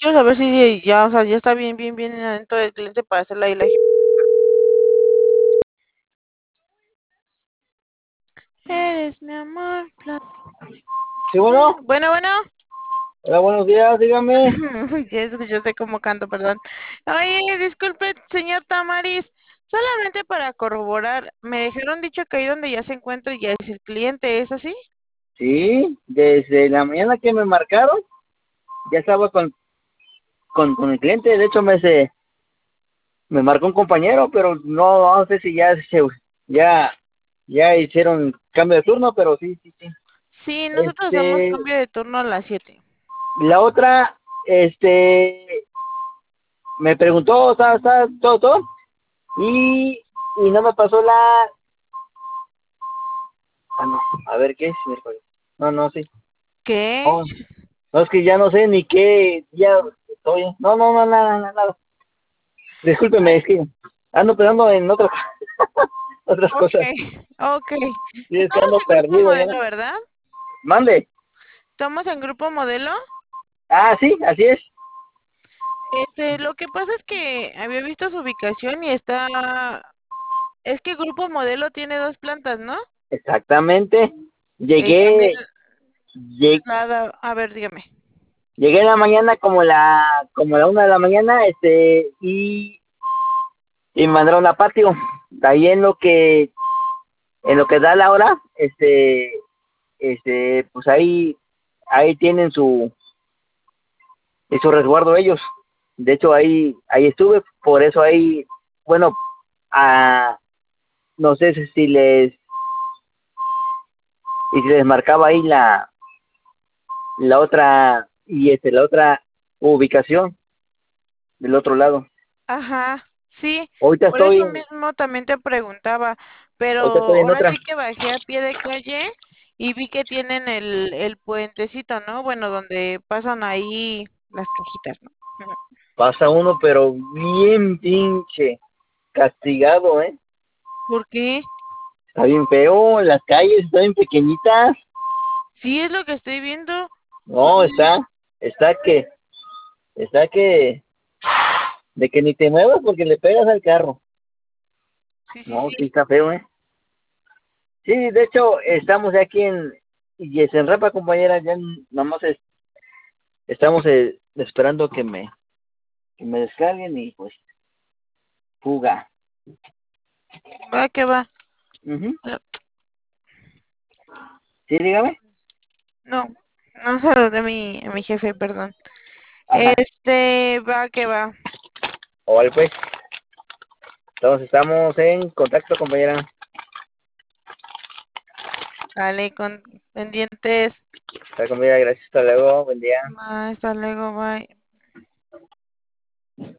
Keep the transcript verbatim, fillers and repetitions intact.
Quiero saber si ya, o sea, ya está bien, bien, bien adentro del cliente para hacerla ahí la. Eres mi amor. pla- Sí, bueno. Bueno, bueno. Hola, buenos días, dígame. Ya escuchaste cómo canto, perdón. Oye, disculpe, señor Tamaris. Solamente para corroborar, me dejaron dicho que ahí donde ya se encuentra ya es el cliente, ¿es así? Sí, desde la mañana que me marcaron, ya estaba con, con, con el cliente. De hecho, me se, me marcó un compañero, pero no, no sé si ya se, ya, ya hicieron cambio de turno, pero sí, sí, sí. Sí, nosotros hacemos Este, cambio de turno a las siete. la otra, este, me preguntó, ¿sabes, sabes, todo, todo? Y, y no me pasó la, ah, no, a ver, ¿qué es? Miércoles. No, no, sí. ¿Qué? No, no, es que ya no sé ni qué, ya estoy, no, no, no, nada, nada, nada. Discúlpeme, es que ando pensando en otras, otras Ok, cosas. ok. Sí, es que Estamos ando en grupo perdido ya. modelo, ¿verdad? Mande. Estamos en grupo modelo. Ah, sí, así es. Este, lo que pasa es que había visto su ubicación y está, es que grupo modelo tiene dos plantas, ¿no? Exactamente. Y también Llegué, llegué, la, da- a ver, dígame. llegué en la mañana como la, como la una de la mañana, este, y, y me mandaron a patio. De ahí en lo que, en lo que da la hora, este, este, pues ahí, ahí tienen su, su resguardo ellos. De hecho, ahí, ahí estuve, por eso ahí, bueno, a, no sé si les, y si les marcaba ahí la, la otra, y este, la otra ubicación del otro lado. Ajá, sí, Ahorita por eso estoy, mismo también te preguntaba, pero ahorita estoy en ahora otra. sí que bajé a pie de calle y vi que tienen el, el puentecito, ¿no? Bueno, donde pasan ahí las cajitas, ¿no? Ujú. Pasa uno, pero bien pinche castigado, ¿eh? ¿Por qué? Está bien feo, las calles están bien pequeñitas. Sí, es lo que estoy viendo. No, está, está que, está que, de que ni te muevas porque le pegas al carro. Sí, sí, No, sí. sí está feo, ¿eh? Sí, de hecho, estamos ya aquí en Yesenrapa, compañera, ya nomás es- estamos eh, esperando que me, que me descarguen y pues fuga. Va que va. Ujú. No, Sí, dígame. no, no saludé a mi, a mi jefe, perdón. Ajá. Este, va que va. Vale, pues. Entonces estamos en contacto, compañera. Vale, con pendientes. Está compañera, gracias. Hasta luego. Buen día. Bye, hasta luego, bye.